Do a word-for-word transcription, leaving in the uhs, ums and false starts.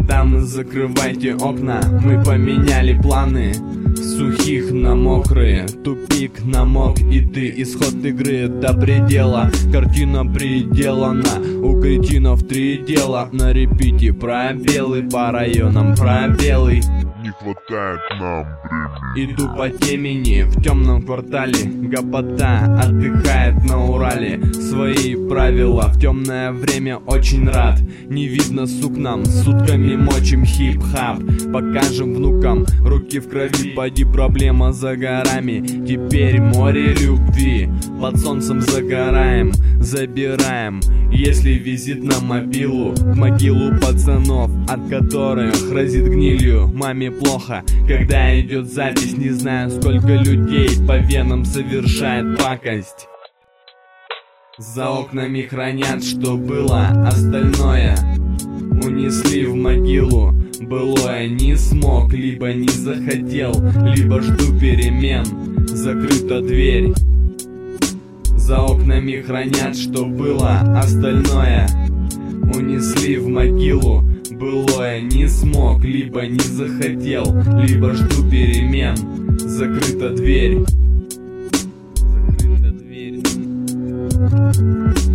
Дамы, закрывайте окна, мы поменяли планы. С сухих на мокрые, тупик намок и ты. Исход игры до предела, картина приделана. У кретинов три дела, на репите пробелы, по районам пробелы. Не хватает нам времени. Иду по темени, в темном квартале гопота отдыхает на Урале. Свои правила, в темное время очень рад. Не видно сукнам, сутками мочим хип-хап. Покажем внукам, руки в крови, поди проблема за горами. Теперь море любви, под солнцем загораем, забираем. Если визит на мобилу, в могилу пацанов, от которых разит гнилью. Маме плохо, когда идет запись, не знаю, сколько людей по венам совершает пакость. За окнами хранят, что было, остальное унесли в могилу. Былое не смог, либо не захотел, либо жду перемен. Закрыта дверь. За окнами хранят, что было, остальное унесли в могилу. Былое не смог, либо не захотел, либо жду перемен. Закрыта дверь. Закрыта дверь.